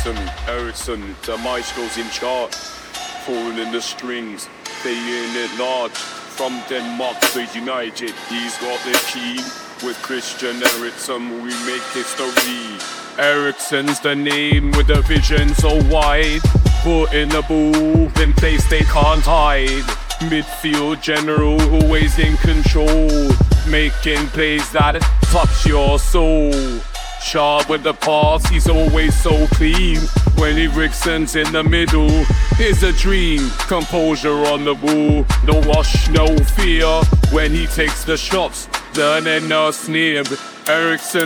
Ericsson, the maestro's in charge. Pulling the strings, playing it large. From Denmark to United, he's got the key. With Christian Eriksen, we make history. Eriksen's the name with a vision so wide. Put in the ball in place they can't hide. Midfield general, always in control. Making plays that touch your soul. Sharp with the pass, he's always so clean. When Eriksen's in the middle, it's a dream. Composure on the ball, no rush, no fear. When he takes the shots, then no sneer. Eriksen,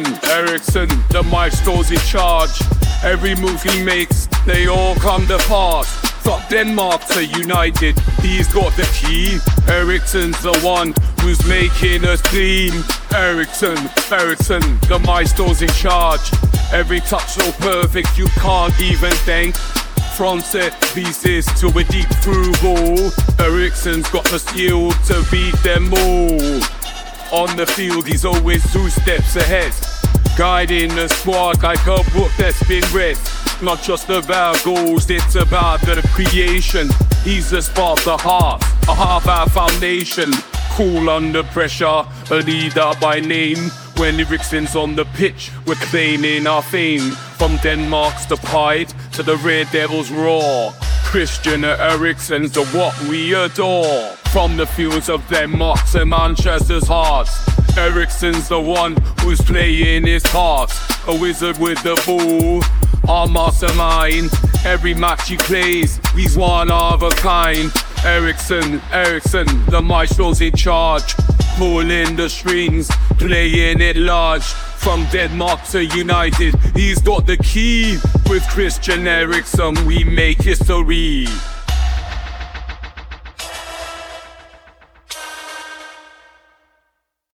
the maestro's in charge. Every move he makes, they all come to pass. From Denmark to United, he's got the key. Eriksen's the one who's making us clean. Eriksen, the maestro's in charge. Every touch so perfect you can't even think. From set pieces to a deep through ball, Eriksen's got the skill to beat them all. On the field he's always 2 steps ahead, guiding the squad like a book that's been read. Not just about goals, it's about the creation. He's the spark, the heart, a half-hour foundation. Cool under pressure, a leader by name. When Eriksen's on the pitch, we're claiming our fame. From Denmark's the pride to the Red Devils' roar. Christian Eriksen's the what we adore. From the fields of Denmark to Manchester's heart, Eriksen's the one who's playing his part. A wizard with the ball, our mastermind. Every match he plays, he's one of a kind. Eriksen, the maestro's in charge. Pulling the strings, playing it large. From Denmark to United, he's got the key. With Christian Eriksen, we make history.